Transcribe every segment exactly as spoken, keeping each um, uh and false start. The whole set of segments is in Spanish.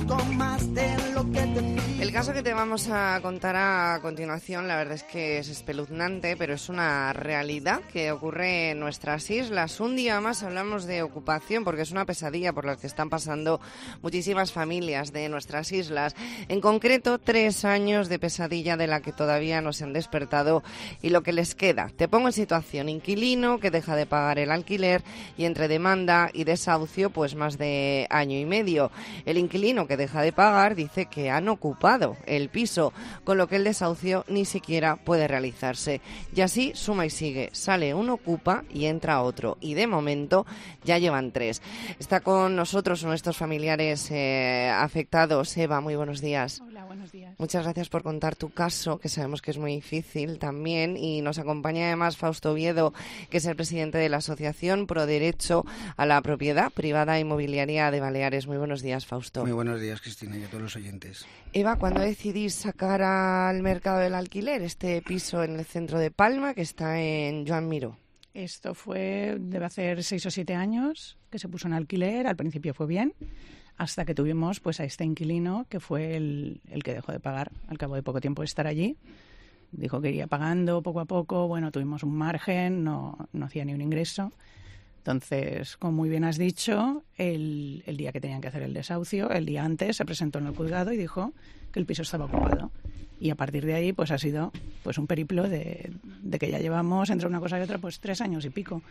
poco más de lo que te pido. El caso que te vamos a contar a continuación, la verdad es que es espeluznante, pero es una realidad que ocurre en nuestras islas. Un día más hablamos de ocupación, porque es una pesadilla por la que están pasando muchísimas familias de nuestras islas. En concreto, tres años de pesadilla de la que todavía no se han despertado y lo que les queda. Te pongo en situación: inquilino que deja de pagar el alquiler y entre demanda y desahucio, pues más de año y medio. El inquilino que deja de pagar dice que han ocupado el piso, con lo que el desahucio ni siquiera puede realizarse. Y así suma y sigue. Sale un ocupa y entra otro. Y de momento ya llevan tres. Está con nosotros nuestros familiares eh, afectados. Eva, muy buenos días. Hola, buenos días. Muchas gracias por contar tu caso, que sabemos que es muy difícil también. Y nos acompaña además Fausto Oviedo, que es el presidente de la Asociación Pro Derecho a la Propiedad Privada Inmobiliaria de Baleares. Muy buenos días, Fausto. Muy buenos días, Cristina, y a todos los oyentes. Eva, ¿cuándo decidís sacar al mercado del alquiler este piso en el centro de Palma, que está en Joan Miró? Esto fue, debe hacer seis o siete años que se puso en alquiler. Al principio fue bien, hasta que tuvimos pues a este inquilino, que fue el, el que dejó de pagar al cabo de poco tiempo de estar allí. Dijo que iría pagando poco a poco. Bueno, tuvimos un margen, no, no hacía ni un ingreso. Entonces, como muy bien has dicho, el, el día que tenían que hacer el desahucio, el día antes, se presentó en el juzgado y dijo que el piso estaba ocupado. Y a partir de ahí, pues ha sido pues un periplo de, de que ya llevamos, entre una cosa y otra, pues tres años y pico.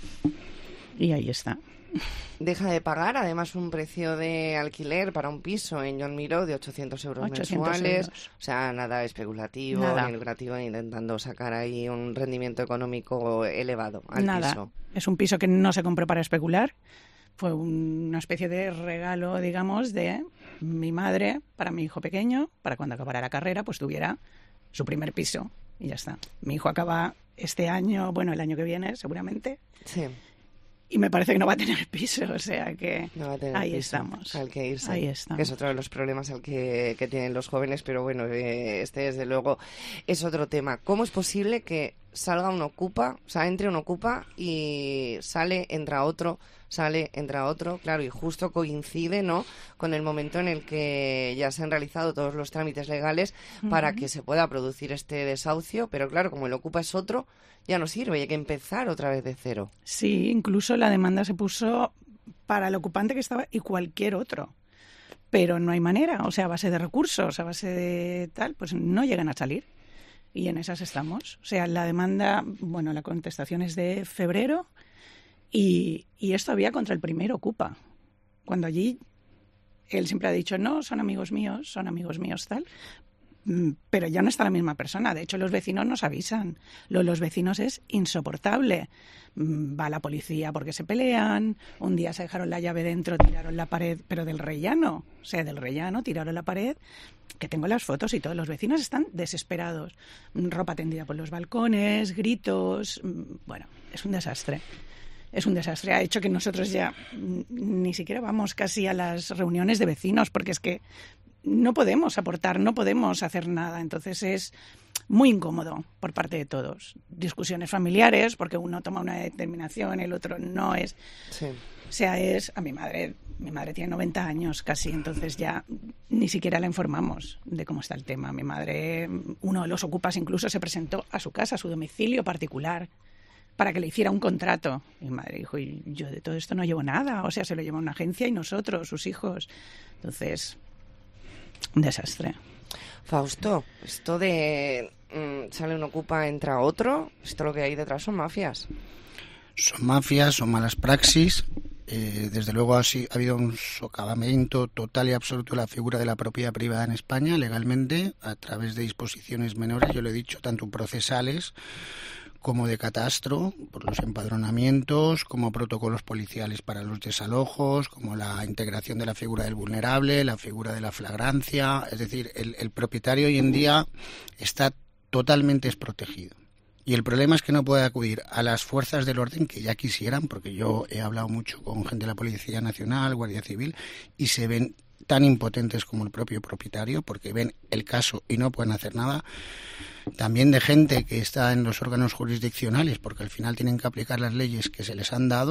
Y ahí está. Deja de pagar, además, un precio de alquiler para un piso en Joan Miró de ochocientos euros mensuales. Euros. O sea, nada especulativo, nada. Ni lucrativo, ni intentando sacar ahí un rendimiento económico elevado al nada. piso. Es un piso que no se compró para especular. Fue una especie de regalo, digamos, de mi madre para mi hijo pequeño, para cuando acabara la carrera, pues tuviera su primer piso. Y ya está. Mi hijo acaba este año, bueno, el año que viene, seguramente. Sí. Y me parece que no va a tener piso, o sea que no va a tener ahí piso, estamos. Al que irse, ahí está. Que es otro de los problemas al que, que tienen los jóvenes, pero bueno, eh, este desde luego es otro tema. ¿Cómo es posible que salga un ocupa, o sea, entre un ocupa y sale, entra otro, sale, entra otro, claro, y justo coincide, ¿no?, con el momento en el que ya se han realizado todos los trámites legales uh-huh. para que se pueda producir este desahucio, pero claro, como el ocupa es otro, ya no sirve, hay que empezar otra vez de cero. Sí, incluso la demanda se puso para el ocupante que estaba y cualquier otro, pero no hay manera, o sea, a base de recursos, a base de tal, pues no llegan a salir. Y en esas estamos. O sea, la demanda, bueno, la contestación es de febrero y, y es todavía contra el primer ocupa. Cuando allí él siempre ha dicho, no, son amigos míos, son amigos míos, tal. Pero ya no está la misma persona. De hecho, los vecinos nos avisan. Lo de los vecinos es insoportable. Va la policía porque se pelean. Un día se dejaron la llave dentro, tiraron la pared, pero del rellano. O sea, del rellano, tiraron la pared. Que tengo las fotos y todos los vecinos están desesperados. Ropa tendida por los balcones, gritos. Bueno, es un desastre. Es un desastre. Ha hecho que nosotros ya ni siquiera vamos casi a las reuniones de vecinos porque es que no podemos aportar, no podemos hacer nada. Entonces es muy incómodo por parte de todos. Discusiones familiares, porque uno toma una determinación, el otro no es. Sí. O sea, es a mi madre, mi madre tiene noventa años casi, entonces ya ni siquiera la informamos de cómo está el tema. Mi madre, uno de los ocupas incluso se presentó a su casa, a su domicilio particular, para que le hiciera un contrato. Mi madre dijo, y yo de todo esto no llevo nada, o sea, se lo lleva una agencia y nosotros, sus hijos. Entonces, un desastre. Fausto, esto de mmm, sale un ocupa, entra otro, esto lo que hay detrás son mafias. Son mafias, son malas praxis. Eh, desde luego ha, ha habido un socavamiento total y absoluto de la figura de la propiedad privada en España, legalmente, a través de disposiciones menores, yo lo he dicho, tanto procesales como de catastro, por los empadronamientos, como protocolos policiales para los desalojos, como la integración de la figura del vulnerable, la figura de la flagrancia. Es decir, el, el propietario hoy en día está totalmente desprotegido. Y el problema es que no puede acudir a las fuerzas del orden, que ya quisieran, porque yo he hablado mucho con gente de la Policía Nacional, Guardia Civil, y se ven tan impotentes como el propio propietario, porque ven el caso y no pueden hacer nada. También de gente que está en los órganos jurisdiccionales, porque al final tienen que aplicar las leyes que se les han dado,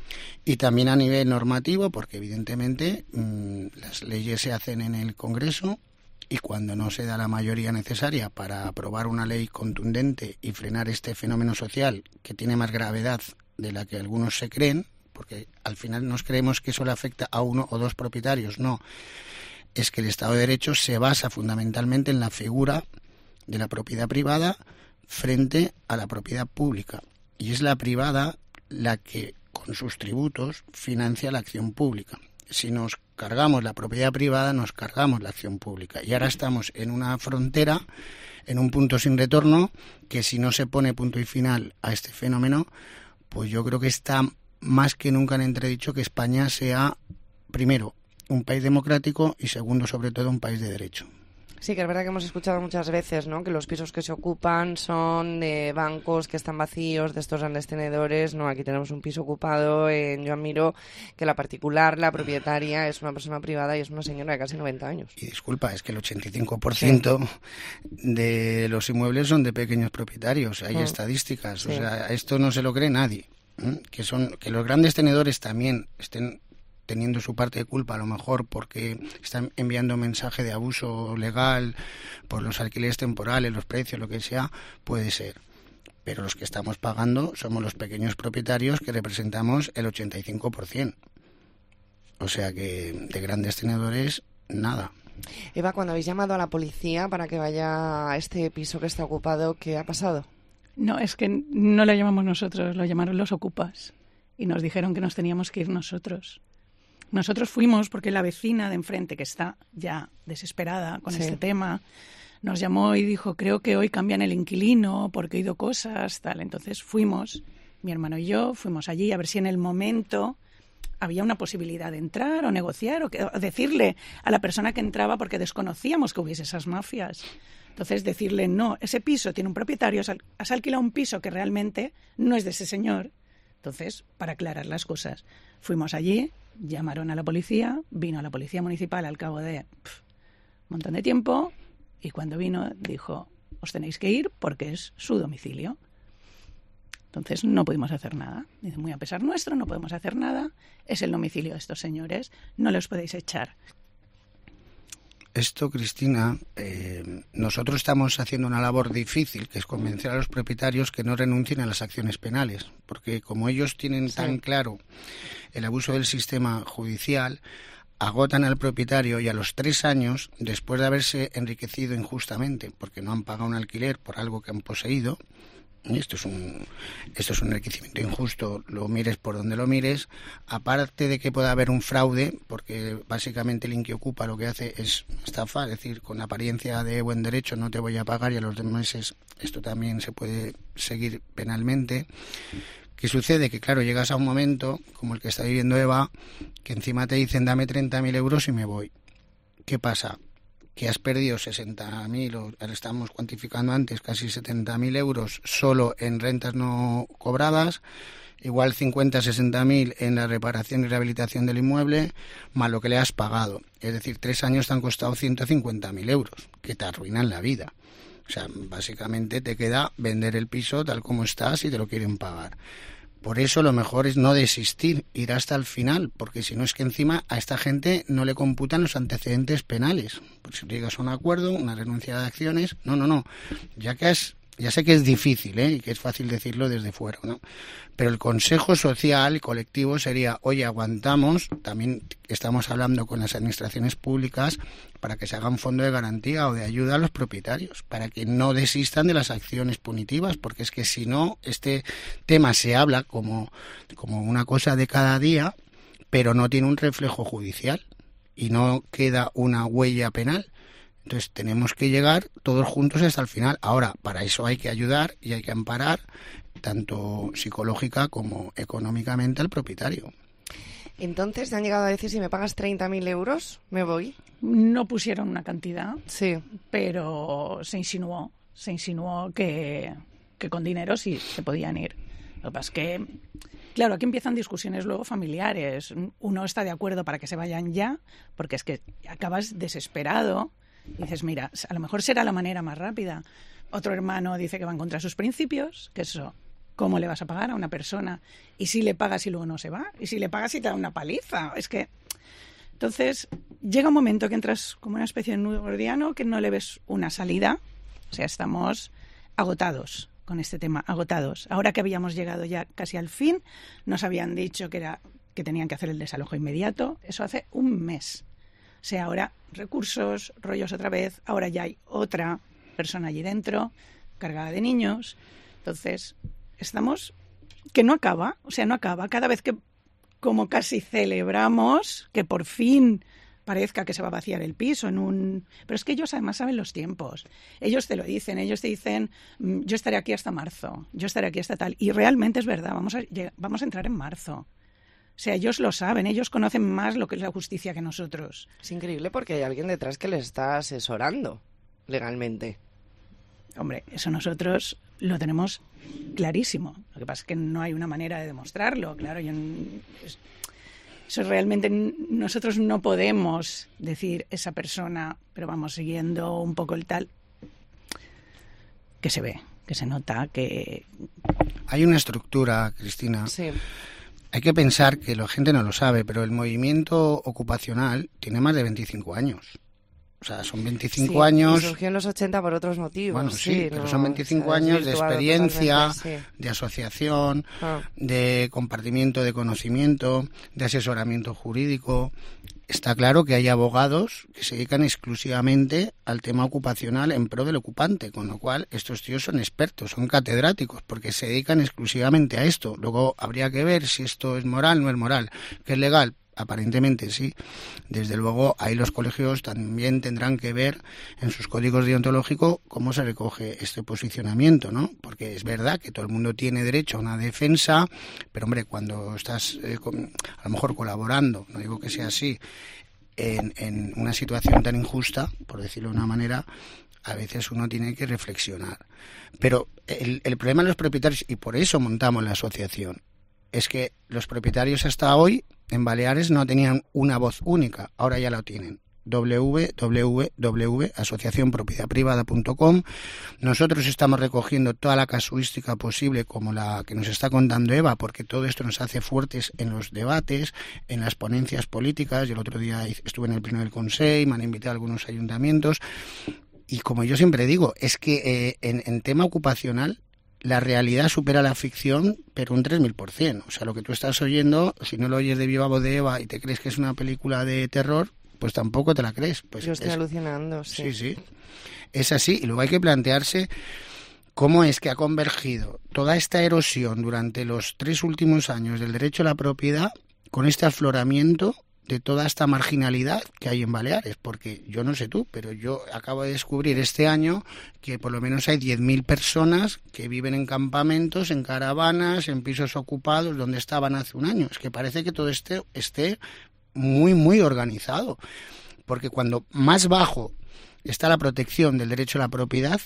Y también a nivel normativo, porque evidentemente mmm, las leyes se hacen en el Congreso y cuando no se da la mayoría necesaria para aprobar una ley contundente y frenar este fenómeno social que tiene más gravedad de la que algunos se creen, porque al final nos creemos que solo afecta a uno o dos propietarios, no. Es que el Estado de Derecho se basa fundamentalmente en la figura de la propiedad privada frente a la propiedad pública. Y es la privada la que, con sus tributos, financia la acción pública. Si nos cargamos la propiedad privada, nos cargamos la acción pública. Y ahora estamos en una frontera, en un punto sin retorno, que si no se pone punto y final a este fenómeno, pues yo creo que está más que nunca en entredicho que España sea, primero, un país democrático y segundo, sobre todo, un país de derecho. Sí, que es verdad que hemos escuchado muchas veces, ¿no?, que los pisos que se ocupan son de bancos que están vacíos, de estos grandes tenedores. No, aquí tenemos un piso ocupado. Eh, yo admiro que la particular, la propietaria, es una persona privada y es una señora de casi noventa años. Y disculpa, es que el ochenta y cinco por ciento sí. de los inmuebles son de pequeños propietarios. Hay mm. estadísticas. Sí. O sea, esto no se lo cree nadie. ¿eh? Que son que los grandes tenedores también estén teniendo su parte de culpa, a lo mejor porque están enviando mensaje de abuso legal por los alquileres temporales, los precios, lo que sea, puede ser. Pero los que estamos pagando somos los pequeños propietarios, que representamos el ochenta y cinco por ciento. O sea que de grandes tenedores, nada. Eva, cuando habéis llamado a la policía para que vaya a este piso que está ocupado, ¿qué ha pasado? No, es que no lo llamamos nosotros, lo llamaron los ocupas y nos dijeron que nos teníamos que ir nosotros. Nosotros fuimos porque la vecina de enfrente, que está ya desesperada con sí. este tema, nos llamó y dijo, creo que hoy cambian el inquilino porque he oído cosas, tal. Entonces fuimos, mi hermano y yo, fuimos allí a ver si en el momento había una posibilidad de entrar o negociar o, que, o decirle a la persona que entraba, porque desconocíamos que hubiese esas mafias. Entonces decirle, no, ese piso tiene un propietario, has alquilado un piso que realmente no es de ese señor. Entonces, para aclarar las cosas, fuimos allí, llamaron a la policía, vino la policía municipal al cabo de pff, un montón de tiempo y cuando vino dijo, os tenéis que ir porque es su domicilio. Entonces no pudimos hacer nada. Dice, muy a pesar nuestro, no podemos hacer nada, es el domicilio de estos señores, no los podéis echar. Esto, Cristina, eh, nosotros estamos haciendo una labor difícil, que es convencer a los propietarios que no renuncien a las acciones penales, porque como ellos tienen sí. tan claro el abuso del sistema judicial, agotan al propietario y a los tres años, después de haberse enriquecido injustamente, porque no han pagado un alquiler por algo que han poseído, y esto es un esto es un enriquecimiento injusto, lo mires por donde lo mires, aparte de que pueda haber un fraude, porque básicamente el inquiocupa lo que hace es estafar, es decir, con apariencia de buen derecho no te voy a pagar y a los dos meses esto también se puede seguir penalmente. ¿Qué sucede? Que claro, llegas a un momento como el que está viviendo Eva, que encima te dicen dame treinta mil euros y me voy. ¿Qué pasa? Que has perdido sesenta mil, o estamos cuantificando antes, casi setenta mil euros solo en rentas no cobradas, igual cincuenta, sesenta mil en la reparación y rehabilitación del inmueble, más lo que le has pagado. Es decir, tres años te han costado ciento cincuenta mil euros, que te arruinan la vida. O sea, básicamente te queda vender el piso tal como estás y te lo quieren pagar. Por eso lo mejor es no desistir, ir hasta el final, porque si no es que encima a esta gente no le computan los antecedentes penales. Pues si llegas a un acuerdo, una renuncia de acciones, no, no, no, ya que es, ya sé que es difícil, ¿eh? Y que es fácil decirlo desde fuera, ¿no? Pero el consejo social y colectivo sería, oye, aguantamos, también estamos hablando con las administraciones públicas para que se haga un fondo de garantía o de ayuda a los propietarios, para que no desistan de las acciones punitivas, porque es que si no, este tema se habla como, como una cosa de cada día, pero no tiene un reflejo judicial y no queda una huella penal. Entonces tenemos que llegar todos juntos hasta el final. Ahora, para eso hay que ayudar y hay que amparar, tanto psicológica como económicamente, al propietario. Entonces, ¿te han llegado a decir si me pagas treinta mil euros, me voy? No pusieron una cantidad, sí, pero se insinuó, se insinuó que, que con dinero sí se podían ir. Lo que pasa es que, claro, aquí empiezan discusiones luego familiares. Uno está de acuerdo para que se vayan ya, porque es que acabas desesperado. Dices, mira, a lo mejor será la manera más rápida. Otro hermano dice que va en contra de sus principios, que eso ¿cómo le vas a pagar a una persona? ¿Y si le pagas y luego no se va? ¿Y si le pagas y te da una paliza? Es que... Entonces, llega un momento que entras como una especie de nudo gordiano que no le ves una salida. O sea, estamos agotados con este tema, agotados. Ahora que habíamos llegado ya casi al fin, nos habían dicho que era que tenían que hacer el desalojo inmediato. Eso hace un mes. O sea, ahora recursos, rollos otra vez. Ahora ya hay otra persona allí dentro, cargada de niños. Entonces, estamos... que no acaba. O sea, no acaba. Cada vez que, como casi celebramos, que por fin parezca que se va a vaciar el piso en un... Pero es que ellos además saben los tiempos. Ellos te lo dicen. Ellos te dicen, yo estaré aquí hasta marzo. Yo estaré aquí hasta tal. Y realmente es verdad. Vamos a, vamos a entrar en marzo. O sea, ellos lo saben, ellos conocen más lo que es la justicia que nosotros. Es increíble porque hay alguien detrás que les está asesorando legalmente. Hombre, eso nosotros lo tenemos clarísimo. Lo que pasa es que no hay una manera de demostrarlo. Claro, yo, eso realmente nosotros no podemos decir esa persona, pero vamos siguiendo un poco el tal, que se ve, que se nota, que... Hay una estructura, Cristina. Sí. Hay que pensar que la gente no lo sabe, pero el movimiento ocupacional tiene más de veinticinco años. O sea, son veinticinco sí, años... Y surgió en los ochenta por otros motivos. Bueno, sí, sí pero no, son veinticinco o sea, años de experiencia, sí. de asociación, ah. de compartimiento de conocimiento, de asesoramiento jurídico. Está claro que hay abogados que se dedican exclusivamente al tema ocupacional en pro del ocupante, con lo cual estos tíos son expertos, son catedráticos, porque se dedican exclusivamente a esto. Luego habría que ver si esto es moral o no es moral, que es legal. Aparentemente sí. Desde luego, ahí los colegios también tendrán que ver en sus códigos deontológicos cómo se recoge este posicionamiento, ¿no? Porque es verdad que todo el mundo tiene derecho a una defensa, pero hombre, cuando estás eh, con, a lo mejor colaborando, no digo que sea así, en, en una situación tan injusta, por decirlo de una manera, a veces uno tiene que reflexionar. Pero el, el problema de los propietarios, y por eso montamos la asociación, es que los propietarios hasta hoy en Baleares no tenían una voz única, ahora ya la tienen. doble u doble u doble u punto asociación propiedad privada punto com. Nosotros estamos recogiendo toda la casuística posible como la que nos está contando Eva, porque todo esto nos hace fuertes en los debates, en las ponencias políticas. Yo el otro día estuve en el pleno del Consell, me han invitado a algunos ayuntamientos, y como yo siempre digo, es que eh, en, en tema ocupacional la realidad supera la ficción, pero un tres mil por ciento. O sea, lo que tú estás oyendo, si no lo oyes de viva voz de Eva y te crees que es una película de terror, pues tampoco te la crees. Pues yo estoy es, alucinando, sí. Sí, sí. Es así. Y luego hay que plantearse cómo es que ha convergido toda esta erosión durante los tres últimos años del derecho a la propiedad con este afloramiento de toda esta marginalidad que hay en Baleares, porque yo no sé tú, pero yo acabo de descubrir este año que por lo menos hay diez mil personas que viven en campamentos, en caravanas, en pisos ocupados, donde estaban hace un año. Es que parece que todo este esté muy, muy organizado, porque cuando más bajo está la protección del derecho a la propiedad,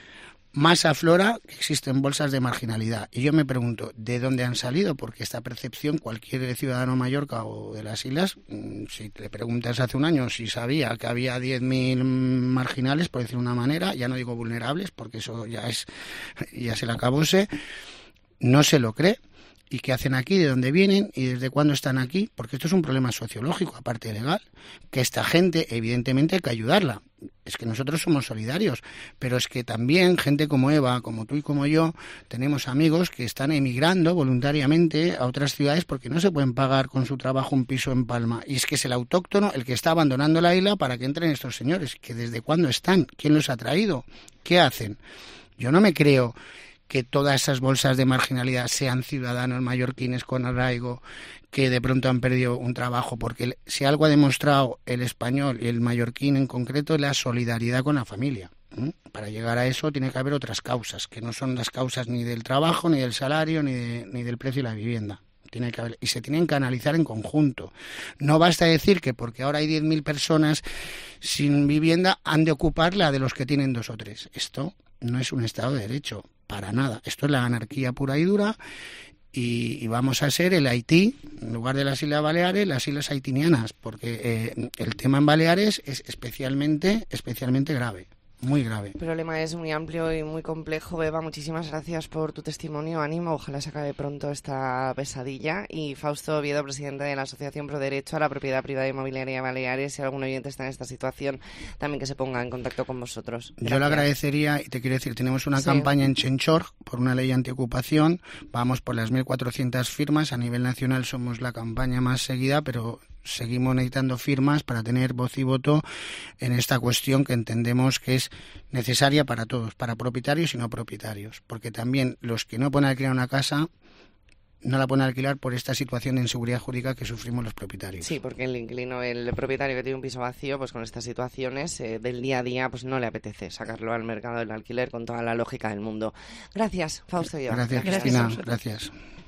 más aflora que existen bolsas de marginalidad. Y yo me pregunto, ¿de dónde han salido? Porque esta percepción, cualquier ciudadano de Mallorca o de las islas, si le preguntas hace un año si sabía que había diez mil marginales, por decir una manera, ya no digo vulnerables, porque eso ya es ya se le acabóse, no se lo cree. ¿Y qué hacen aquí? ¿De dónde vienen? ¿Y desde cuándo están aquí? Porque esto es un problema sociológico, aparte de legal, que esta gente, evidentemente, hay que ayudarla. Es que nosotros somos solidarios, pero es que también gente como Eva, como tú y como yo, tenemos amigos que están emigrando voluntariamente a otras ciudades porque no se pueden pagar con su trabajo un piso en Palma. Y es que es el autóctono el que está abandonando la isla para que entren estos señores. ¿Que desde cuándo están? ¿Quién los ha traído? ¿Qué hacen? Yo no me creo que todas esas bolsas de marginalidad sean ciudadanos mallorquines con arraigo que de pronto han perdido un trabajo, porque si algo ha demostrado el español y el mallorquín en concreto es la solidaridad con la familia. ¿Mm? Para llegar a eso tiene que haber otras causas, que no son las causas ni del trabajo, ni del salario, ni, de, ni del precio de la vivienda. Tiene que haber, y se tienen que analizar en conjunto. No basta decir que porque ahora hay diez mil personas sin vivienda han de ocupar la de los que tienen dos o tres. Esto no es un Estado de Derecho. Para nada. Esto es la anarquía pura y dura y, y vamos a ser el Haití, en lugar de las Islas Baleares, las Islas Haitinianas, porque eh, el tema en Baleares es especialmente, especialmente grave. muy grave. El problema es muy amplio y muy complejo. Beba, muchísimas gracias por tu testimonio. Ánimo, ojalá se acabe pronto esta pesadilla. Y Fausto Oviedo, presidente de la Asociación Pro Derecho a la Propiedad Privada Inmobiliaria Baleares. Si algún oyente está en esta situación, también que se ponga en contacto con vosotros. Gracias. Yo le agradecería, y te quiero decir, tenemos una sí. campaña en Chenchor por una ley antiocupación. Vamos por las mil cuatrocientas firmas. A nivel nacional somos la campaña más seguida, pero seguimos necesitando firmas para tener voz y voto en esta cuestión que entendemos que es necesaria para todos, para propietarios y no propietarios, porque también los que no pueden alquilar una casa no la pueden alquilar por esta situación de inseguridad jurídica que sufrimos los propietarios. Sí, porque el inquilino, el propietario que tiene un piso vacío, pues con estas situaciones eh, del día a día, pues no le apetece sacarlo al mercado del alquiler con toda la lógica del mundo. Gracias, Fausto. Gracias, Cristina. Gracias.